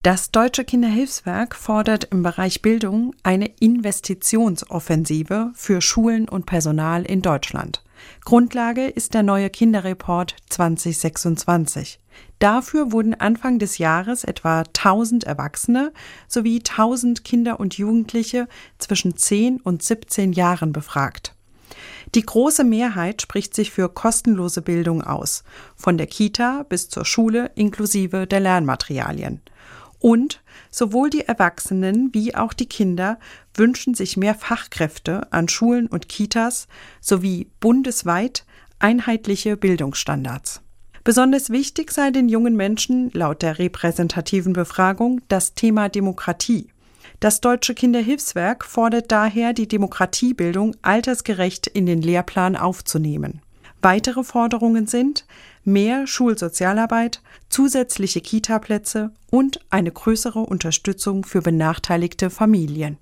Das Deutsche Kinderhilfswerk fordert im Bereich Bildung eine Investitionsoffensive für Schulen und Personal in Deutschland. Grundlage ist der neue Kinderreport 2026. Dafür wurden Anfang des Jahres etwa 1000 Erwachsene sowie 1000 Kinder und Jugendliche zwischen 10 und 17 Jahren befragt. Die große Mehrheit spricht sich für kostenlose Bildung aus, von der Kita bis zur Schule inklusive der Lernmaterialien. Und sowohl die Erwachsenen wie auch die Kinder wünschen sich mehr Fachkräfte an Schulen und Kitas sowie bundesweit einheitliche Bildungsstandards. Besonders wichtig sei den jungen Menschen laut der repräsentativen Befragung das Thema Demokratie. Das Deutsche Kinderhilfswerk fordert daher, die Demokratiebildung altersgerecht in den Lehrplan aufzunehmen. Weitere Forderungen sind mehr Schulsozialarbeit, zusätzliche Kita-Plätze und eine größere Unterstützung für benachteiligte Familien.